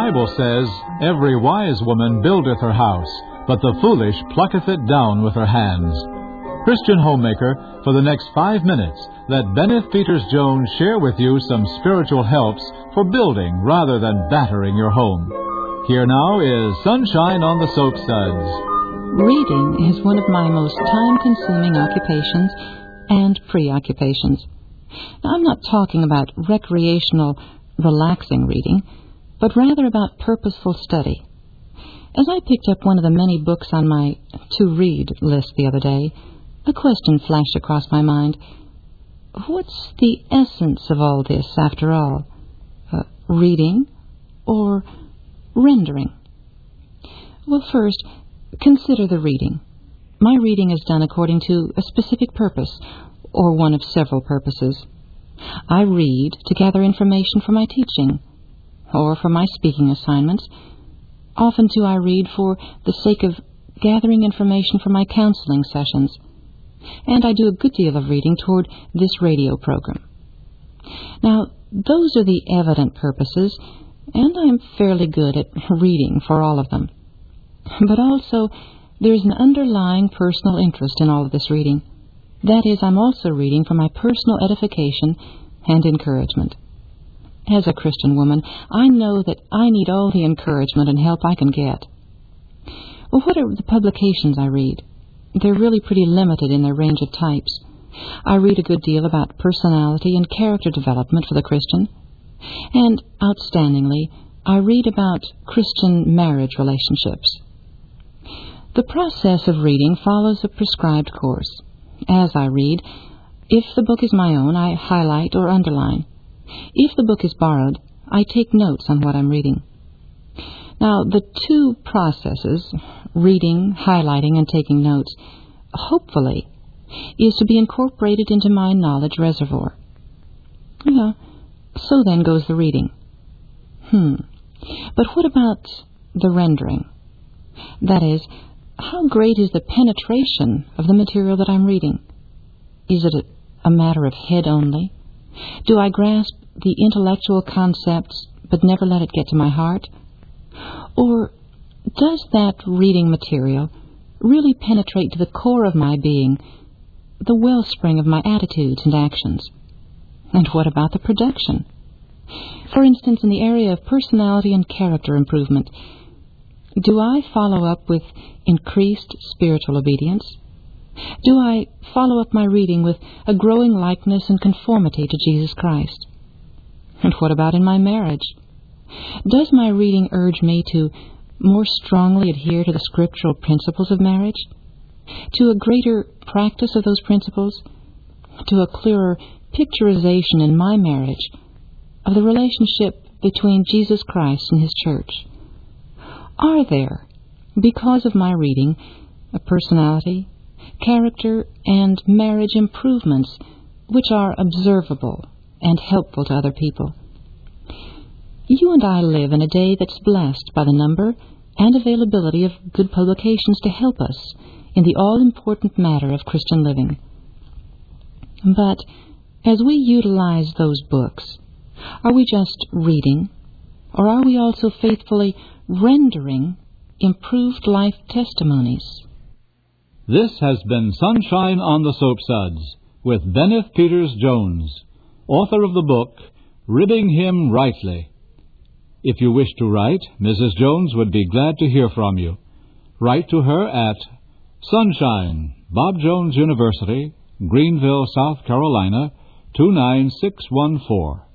Bible says, "Every wise woman buildeth her house, but the foolish plucketh it down with her hands." Christian homemaker, for the next 5 minutes, let Bennett Peters Jones share with you some spiritual helps for building rather than battering your home. Here now is Sunshine on the Soapsuds. Reading is one of my most time-consuming occupations and preoccupations. Now, I'm not talking about recreational, relaxing reading, but rather about purposeful study. As I picked up one of the many books on my to-read list the other day, a question flashed across my mind. What's the essence of all this, after all? Reading or rendering? Well, first, consider the reading. My reading is done according to a specific purpose, or one of several purposes. I read to gather information for my teaching, or for my speaking assignments. Often, too, I read for the sake of gathering information for my counseling sessions. And I do a good deal of reading toward this radio program. Now, those are the evident purposes, and I'm fairly good at reading for all of them. But also, there's an underlying personal interest in all of this reading. That is, I'm also reading for my personal edification and encouragement. As a Christian woman, I know that I need all the encouragement and help I can get. Well, what are the publications I read? They're really pretty limited in their range of types. I read a good deal about personality and character development for the Christian. And, outstandingly, I read about Christian marriage relationships. The process of reading follows a prescribed course. As I read, if the book is my own, I highlight or underline. If the book is borrowed, I take notes on what I'm reading. Now, the two processes, reading, highlighting, and taking notes, hopefully, is to be incorporated into my knowledge reservoir. So then goes the reading. But what about the rendering? That is, how great is the penetration of the material that I'm reading? Is it a matter of head only? Do I grasp the intellectual concepts but never let it get to my heart? Or does that reading material really penetrate to the core of my being, the wellspring of my attitudes and actions? And what about the production? For instance, in the area of personality and character improvement, do I follow up with increased spiritual obedience? Do I follow up my reading with a growing likeness and conformity to Jesus Christ? And what about in my marriage? Does my reading urge me to more strongly adhere to the scriptural principles of marriage? To a greater practice of those principles? To a clearer picturization in my marriage of the relationship between Jesus Christ and His church? Are there, because of my reading, a personality, character, and marriage improvements which are observable and helpful to other people? You and I live in a day that's blessed by the number and availability of good publications to help us in the all-important matter of Christian living. But as we utilize those books, are we just reading, or are we also faithfully rendering improved life testimonies? This has been Sunshine on the Soapsuds with Bennett Peters Jones, author of the book, Ridding Him Rightly. If you wish to write, Mrs. Jones would be glad to hear from you. Write to her at Sunshine, Bob Jones University, Greenville, South Carolina, 29614.